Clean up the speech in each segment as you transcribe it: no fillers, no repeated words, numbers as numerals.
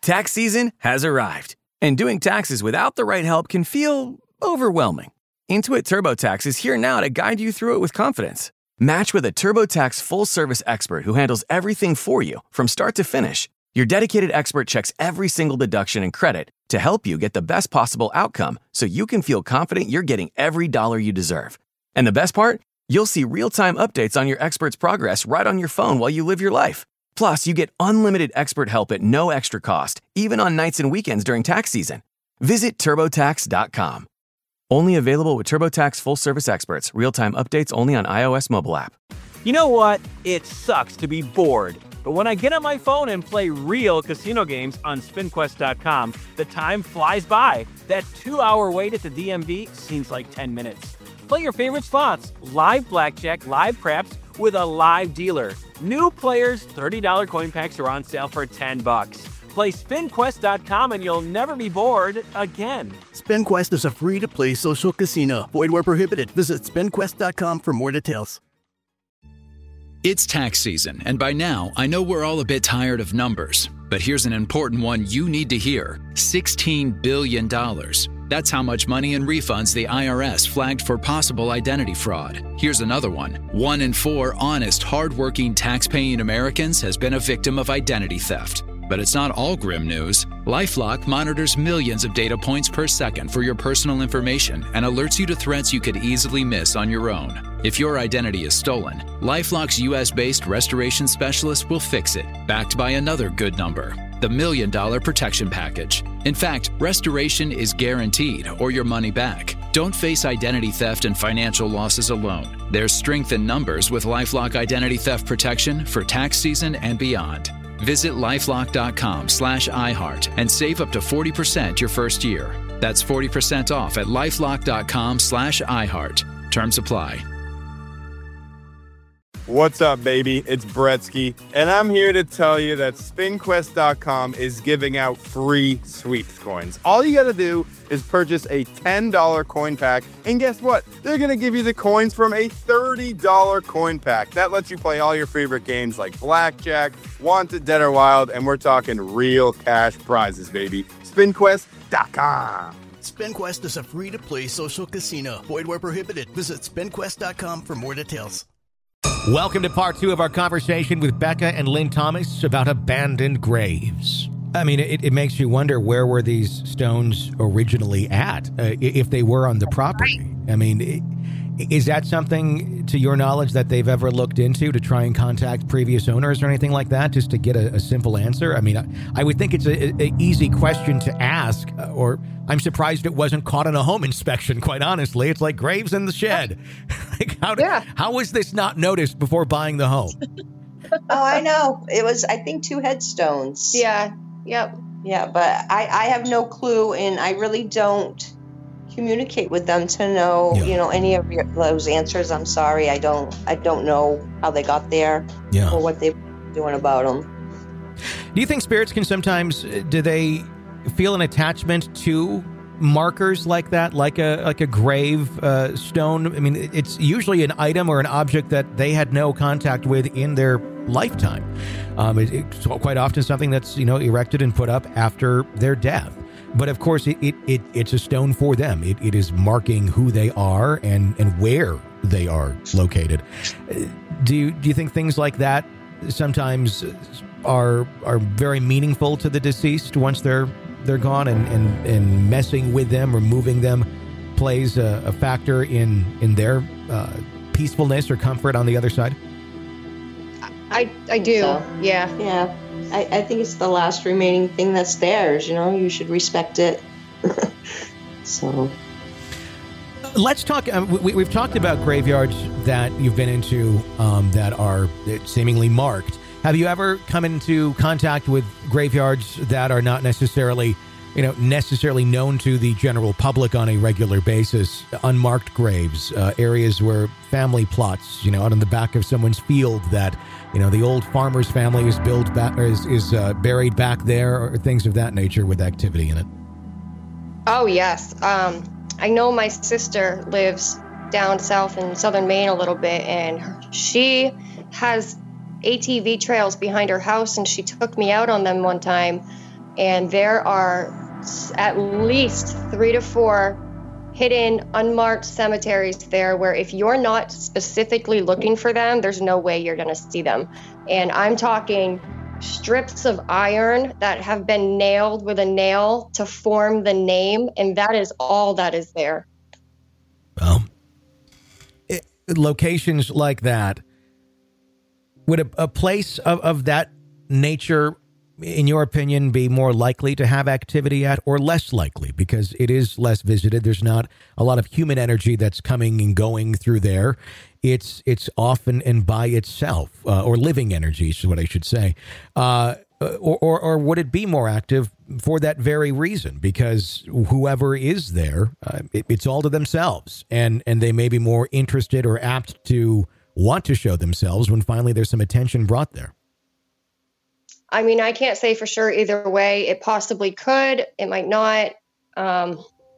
Tax season has arrived, and doing taxes without the right help can feel overwhelming. Intuit TurboTax is here now to guide you through it with confidence. Match with a TurboTax full-service expert who handles everything for you from start to finish. Your dedicated expert checks every single deduction and credit to help you get the best possible outcome so you can feel confident you're getting every dollar you deserve. And the best part? You'll see real-time updates on your expert's progress right on your phone while you live your life. Plus, you get unlimited expert help at no extra cost, even on nights and weekends during tax season. Visit TurboTax.com. Only available with TurboTax full-service experts. Real-time updates only on iOS mobile app. You know what? It sucks to be bored. But when I get on my phone and play real casino games on SpinQuest.com, the time flies by. That 2-hour wait at the DMV seems like 10 minutes. Play your favorite slots, live blackjack, live craps, with a live dealer. New players, $30 coin packs are on sale for $10. Play SpinQuest.com and you'll never be bored again. SpinQuest is a free-to-play social casino. Void where prohibited. Visit SpinQuest.com for more details. It's tax season, and by now, I know we're all a bit tired of numbers. But here's an important one you need to hear. $16 billion. That's how much money in refunds the IRS flagged for possible identity fraud. Here's another one. 1 in 4 honest, hardworking, tax-paying Americans has been a victim of identity theft. But it's not all grim news. LifeLock monitors millions of data points per second for your personal information and alerts you to threats you could easily miss on your own. If your identity is stolen, LifeLock's U.S.-based restoration specialist will fix it, backed by another good number, the $1 Million Protection Package. In fact, restoration is guaranteed or your money back. Don't face identity theft and financial losses alone. There's strength in numbers with LifeLock Identity Theft Protection for tax season and beyond. Visit LifeLock.com/iHeart and save up to 40% your first year. That's 40% off at LifeLock.com/iHeart. Terms apply. What's up, baby? It's Bretsky, and I'm here to tell you that SpinQuest.com is giving out free sweeps coins. All you gotta do is purchase a $10 coin pack, and guess what? They're gonna give you the coins from a $30 coin pack. That lets you play all your favorite games like Blackjack, Wanted, Dead or Wild, and we're talking real cash prizes, baby. SpinQuest.com. SpinQuest is a free-to-play social casino. Void where prohibited. Visit SpinQuest.com for more details. Welcome to part 2 of our conversation with Becca and Lynn Thomas about abandoned graves. I mean, it makes you wonder, where were these stones originally at, if they were on the property? I mean, is that something, to your knowledge, that they've ever looked into to try and contact previous owners or anything like that, just to get a simple answer? I mean, I would think it's an easy question to ask, or I'm surprised it wasn't caught in a home inspection, quite honestly. It's like graves in the shed. Like, how was this not noticed before buying the home? Oh, I know. It was, I think, 2 headstones. Yeah. Yep. Yeah, but I have no clue, and I really don't communicate with them to know, any of those answers. I'm sorry. I don't know how they got there or what they were doing about them. Do you think spirits can sometimes, do they feel an attachment to markers like that, like a grave stone? I mean, it's usually an item or an object that they had no contact with in their lifetime. It's quite often something that's erected and put up after their death. But of course, it's a stone for them. It is marking who they are and where they are located. Do you think things like that sometimes are very meaningful to the deceased once they're gone, and messing with them or moving them plays a factor in their peacefulness or comfort on the other side? I do. So, yeah. Yeah. I think it's the last remaining thing that's theirs. You should respect it. So, let's talk. We've talked about graveyards that you've been into that are seemingly marked. Have you ever come into contact with graveyards that are not necessarily known to the general public on a regular basis? Unmarked graves, areas where family plots, out in the back of someone's field that, the old farmer's family is buried back there, or things of that nature with activity in it. Oh, yes. I know my sister lives down south in southern Maine a little bit, and she has ATV trails behind her house, and she took me out on them one time. And there are at least 3 to 4 hidden, unmarked cemeteries there where if you're not specifically looking for them, there's no way you're going to see them. And I'm talking strips of iron that have been nailed with a nail to form the name, and that is all that is there. Well, locations like that, would a place of that nature, in your opinion, be more likely to have activity at, or less likely because it is less visited? There's not a lot of human energy that's coming and going through there. It's often and by itself, or living energy is what I should say. Or would it be more active for that very reason? Because whoever is there, it's all to themselves, and they may be more interested or apt to want to show themselves when finally there's some attention brought there. I mean, I can't say for sure either way. It possibly could. It might not. I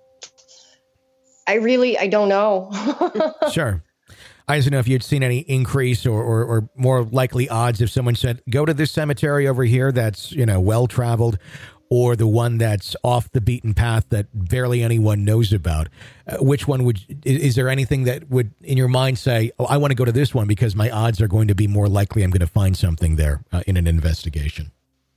don't know. Sure. I just don't know if you'd seen any increase or more likely odds if someone said, go to this cemetery over here that's, well-traveled, or the one that's off the beaten path that barely anyone knows about. Which one is there anything that would, in your mind, say, oh, I want to go to this one because my odds are going to be more likely I'm going to find something there in an investigation?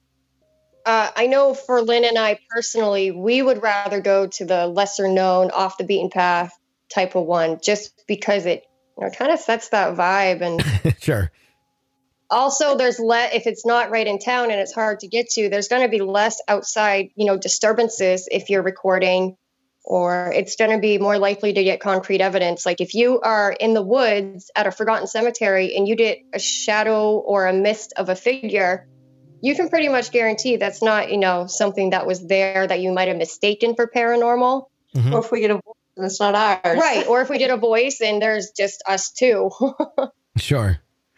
I know for Lynn and I personally, we would rather go to the lesser known, off the beaten path type of one, just because it kind of sets that vibe. And sure. Also, there's if it's not right in town and it's hard to get to, there's going to be less outside, disturbances if you're recording, or it's going to be more likely to get concrete evidence. Like if you are in the woods at a forgotten cemetery and you get a shadow or a mist of a figure, you can pretty much guarantee that's not, something that was there that you might have mistaken for paranormal. Mm-hmm. Or if we get a voice and it's not ours. Right. Or if we get a voice and there's just us too. Sure.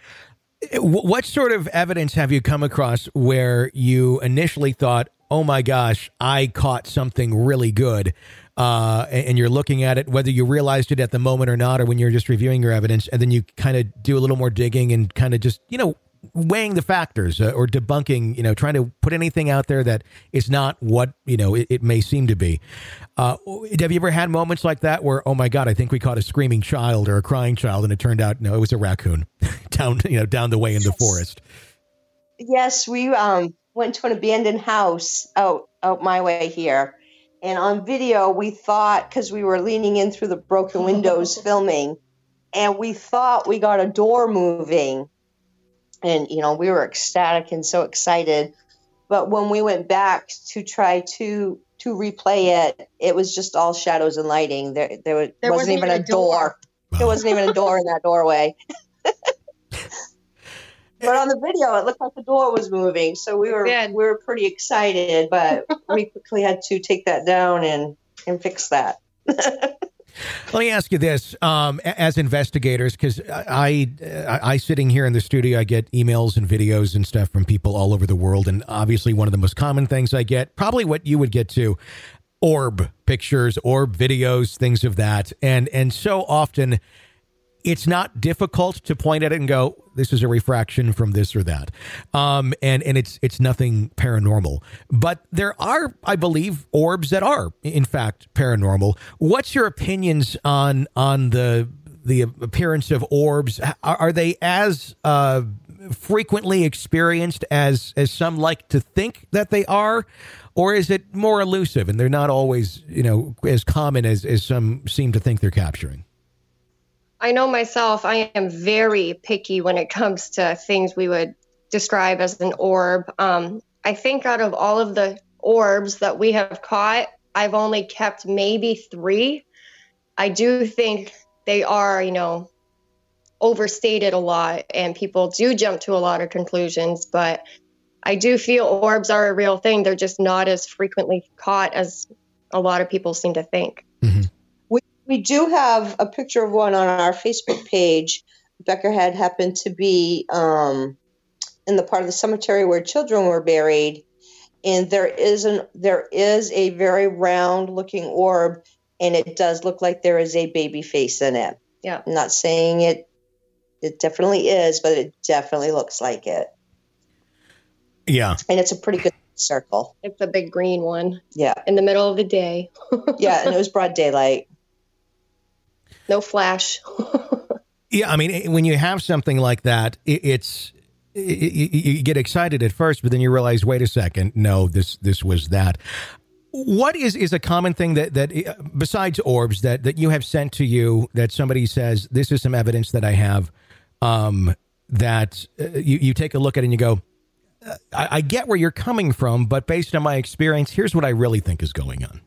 What sort of evidence have you come across where you initially thought, oh my gosh, I caught something really good, and you're looking at it, whether you realized it at the moment or not, or when you're just reviewing your evidence, and then you kind of do a little more digging and kind of just, weighing the factors or debunking, trying to put anything out there that is not what, it may seem to be. Have you ever had moments like that where, oh my God, I think we caught a screaming child or a crying child, and it turned out, no, it was a raccoon down the way in the forest? Yes, we went to an abandoned house out my way here. And on video, we thought, because we were leaning in through the broken windows filming, and we thought we got a door moving. And, we were ecstatic and so excited. But when we went back to try to replay it, it was just all shadows and lighting. There wasn't even a door. There wasn't even a door in that doorway. But on the video, it looked like the door was moving. So we were pretty excited, but we quickly had to take that down and fix that. Let me ask you this, as investigators, because I sitting here in the studio, I get emails and videos and stuff from people all over the world. And obviously one of the most common things I get, probably what you would get to, orb pictures, orb videos, things of that. And so often it's not difficult to point at it and go, this is a refraction from this or that. And it's nothing paranormal. But there are, I believe, orbs that are, in fact, paranormal. What's your opinions on the appearance of orbs? Are they as frequently experienced as some like to think that they are? Or is it more elusive and they're not always, as common as some seem to think they're capturing? I know myself, I am very picky when it comes to things we would describe as an orb. I think out of all of the orbs that we have caught, I've only kept maybe 3. I do think they are, overstated a lot, and people do jump to a lot of conclusions, but I do feel orbs are a real thing. They're just not as frequently caught as a lot of people seem to think. Mm-hmm. We do have a picture of one on our Facebook page. Becker had happened to be in the part of the cemetery where children were buried, and there is a very round-looking orb, and it does look like there is a baby face in it. Yeah, I'm not saying it definitely is, but it definitely looks like it. Yeah, and it's a pretty good circle. It's a big green one. Yeah. In the middle of the day. Yeah, and it was broad daylight. No flash. Yeah, I mean, when you have something like that, you get excited at first, but then you realize, wait a second, no, this was that. What is a common thing that besides orbs that you have sent to you that somebody says, this is some evidence that I have, that you take a look at it and you go, I get where you're coming from, but based on my experience, here's what I really think is going on.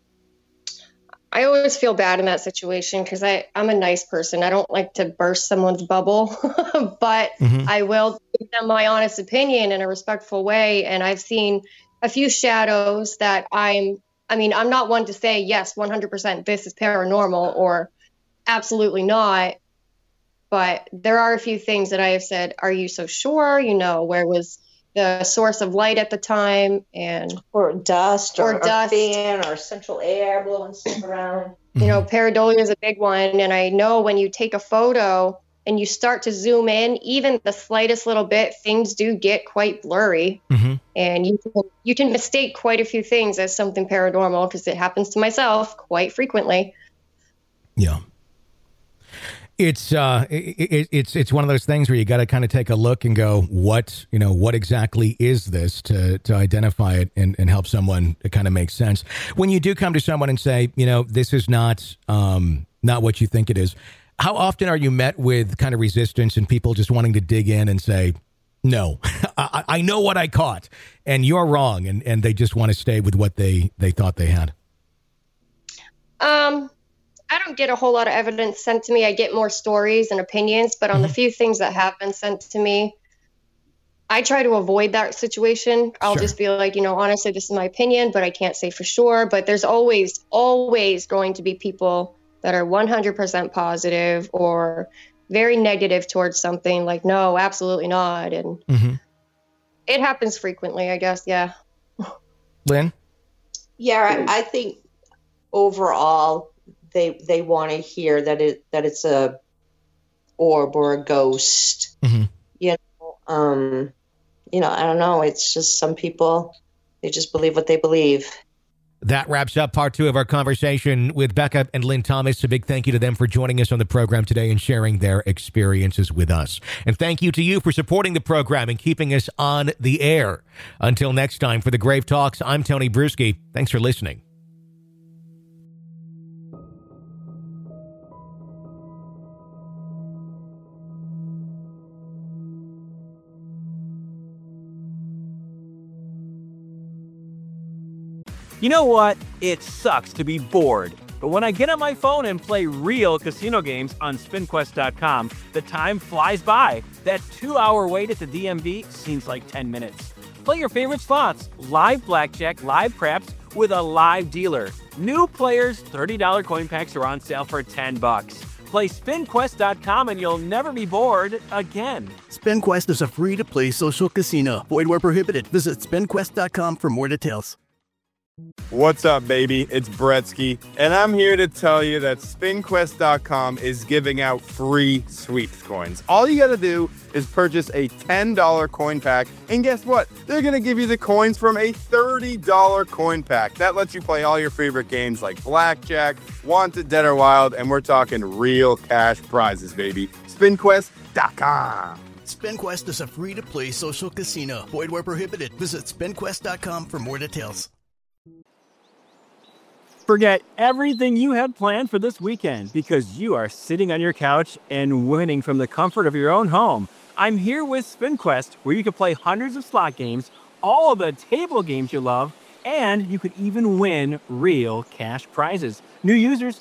I always feel bad in that situation because I'm a nice person. I don't like to burst someone's bubble, but I will give them my honest opinion in a respectful way. And I've seen a few shadows that I'm not one to say, yes, 100% this is paranormal or absolutely not. But there are a few things that I have said, are you so sure? Where was the source of light at the time? Or dust or fan or central air blowing stuff around. Pareidolia is a big one. And I know when you take a photo and you start to zoom in, even the slightest little bit, things do get quite blurry. And you can mistake quite a few things as something paranormal because it happens to myself quite frequently. Yeah. It's one of those things where you got to kind of take a look and go, what exactly is this to identify it and help someone to kind of make sense. When you do come to someone and say, this is not what you think it is, how often are you met with kind of resistance and people just wanting to dig in and say, no, I know what I caught and you're wrong. And they just want to stay with what they thought they had. I don't get a whole lot of evidence sent to me. I get more stories and opinions, but on the few things that have been sent to me, I try to avoid that situation. I'll just be like, honestly, this is my opinion, but I can't say for sure. But there's always going to be people that are 100% positive or very negative towards something like, no, absolutely not. And it happens frequently, I guess. Yeah. Lynn? Yeah, I think overall, they want to hear that it's a orb or a ghost. I don't know. It's just some people, they just believe what they believe. That wraps up part 2 of our conversation with Becca and Lynn Thomas. A big thank you to them for joining us on the program today and sharing their experiences with us. And thank you to you for supporting the program and keeping us on the air. Until next time, for the Grave Talks, I'm Tony Bruschi. Thanks for listening. You know what? It sucks to be bored. But when I get on my phone and play real casino games on SpinQuest.com, the time flies by. That 2-hour wait at the DMV seems like 10 minutes. Play your favorite slots, live blackjack, live craps, with a live dealer. New players, $30 coin packs are on sale for $10. Play SpinQuest.com and you'll never be bored again. SpinQuest is a free-to-play social casino. Void where prohibited. Visit SpinQuest.com for more details. What's up, baby? It's Bretsky, and I'm here to tell you that SpinQuest.com is giving out free sweeps coins. All you gotta do is purchase a $10 coin pack, and guess what? They're gonna give you the coins from a $30 coin pack. That lets you play all your favorite games like Blackjack, Wanted, Dead or Wild, and we're talking real cash prizes, baby. SpinQuest.com. SpinQuest is a free-to-play social casino. Void where prohibited. Visit SpinQuest.com for more details. Forget everything you had planned for this weekend because you are sitting on your couch and winning from the comfort of your own home. I'm here with SpinQuest, where you can play hundreds of slot games, all of the table games you love, and you could even win real cash prizes. New users, $30 coin packs are on sale for $10 at SpinQuest.com. SpinQuest is a free-to-play social casino. Void where prohibited. Visit SpinQuest.com for more details.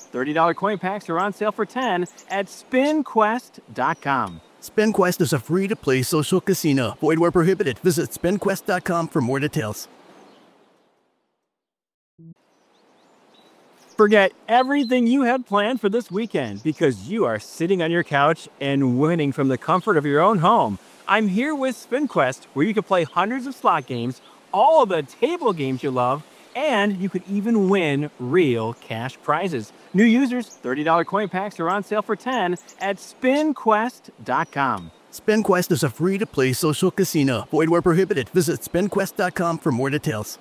Forget everything you had planned for this weekend because you are sitting on your couch and winning from the comfort of your own home. I'm here with SpinQuest, where you can play hundreds of slot games, all of the table games you love, and you could even win real cash prizes. New users, $30 coin packs are on sale for $10 at SpinQuest.com. SpinQuest is a free-to-play social casino. Void where prohibited. Visit SpinQuest.com for more details.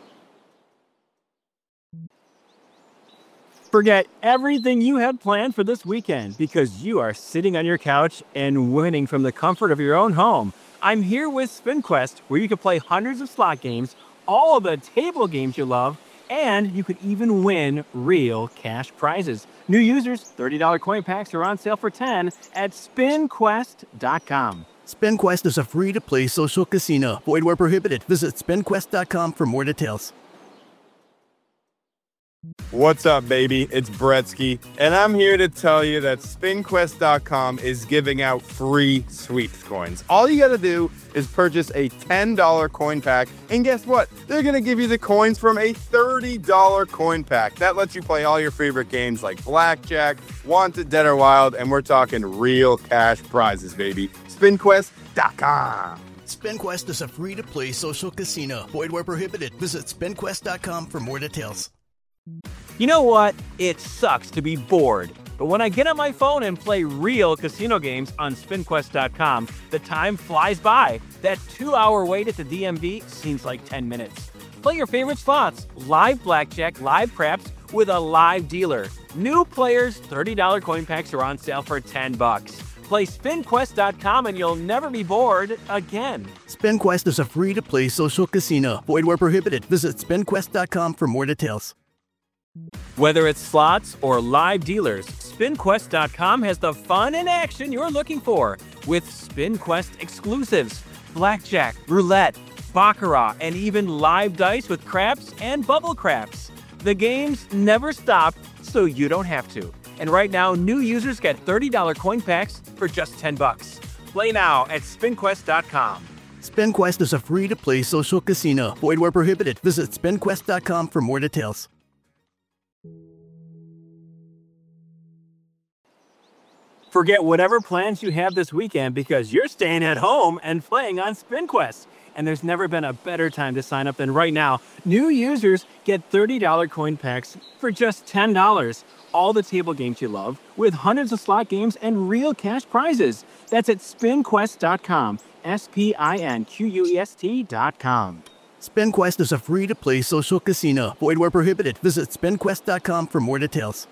Forget everything you had planned for this weekend because you are sitting on your couch and winning from the comfort of your own home. I'm here with SpinQuest, where you can play hundreds of slot games, all of the table games you love, and you could even win real cash prizes. New users, $30 coin packs are on sale for $10 at SpinQuest.com. SpinQuest is a free-to-play social casino. Void where prohibited. Visit SpinQuest.com for more details. What's up, baby? It's Bretsky, and I'm here to tell you that SpinQuest.com is giving out free sweeps coins. All you gotta do is purchase a $10 coin pack, and guess what? They're gonna give you the coins from a $30 coin pack. That lets you play all your favorite games like Blackjack, Wanted, Dead or Wild, and we're talking real cash prizes, baby. SpinQuest.com. SpinQuest is a free-to-play social casino. Void where prohibited. Visit SpinQuest.com for more details. You know what? It sucks to be bored. But when I get on my phone and play real casino games on SpinQuest.com, the time flies by. That 2-hour wait at the DMV seems like 10 minutes. Play your favorite slots, live blackjack, live craps, with a live dealer. New players, $30 coin packs are on sale for $10. Play SpinQuest.com and you'll never be bored again. SpinQuest is a free-to-play social casino. Void where prohibited. Visit SpinQuest.com for more details. Whether it's slots or live dealers, SpinQuest.com has the fun and action you're looking for with SpinQuest exclusives, blackjack, roulette, baccarat, and even live dice with craps and bubble craps. The games never stop, so you don't have to. And right now, new users get $30 coin packs for just $10. Play now at SpinQuest.com. SpinQuest is a free-to-play social casino. Void where prohibited. Visit SpinQuest.com for more details. Forget whatever plans you have this weekend because you're staying at home and playing on SpinQuest. And there's never been a better time to sign up than right now. New users get $30 coin packs for just $10. All the table games you love, with hundreds of slot games and real cash prizes. That's at SpinQuest.com. SpinQuest.com. SpinQuest is a free-to-play social casino. Void where prohibited. Visit SpinQuest.com for more details.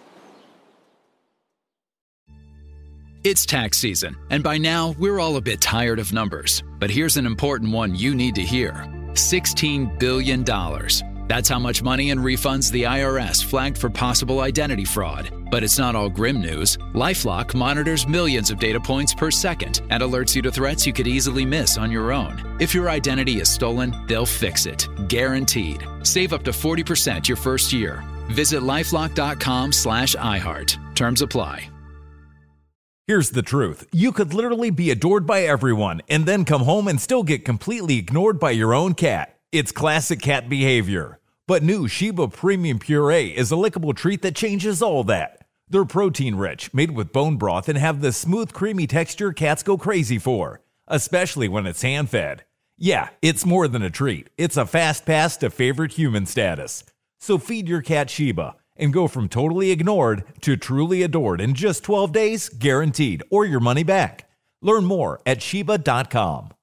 It's tax season, and by now, we're all a bit tired of numbers. But here's an important one you need to hear. $16 billion. That's how much money in refunds the IRS flagged for possible identity fraud. But it's not all grim news. LifeLock monitors millions of data points per second and alerts you to threats you could easily miss on your own. If your identity is stolen, they'll fix it. Guaranteed. Save up to 40% your first year. Visit LifeLock.com/iHeart. Terms apply. Here's the truth. You could literally be adored by everyone and then come home and still get completely ignored by your own cat. It's classic cat behavior. But new Sheba Premium Puree is a lickable treat that changes all that. They're protein-rich, made with bone broth, and have the smooth, creamy texture cats go crazy for, especially when it's hand-fed. Yeah, it's more than a treat. It's a fast pass to favorite human status. So feed your cat Sheba and go from totally ignored to truly adored in just 12 days, guaranteed, or your money back. Learn more at Sheba.com.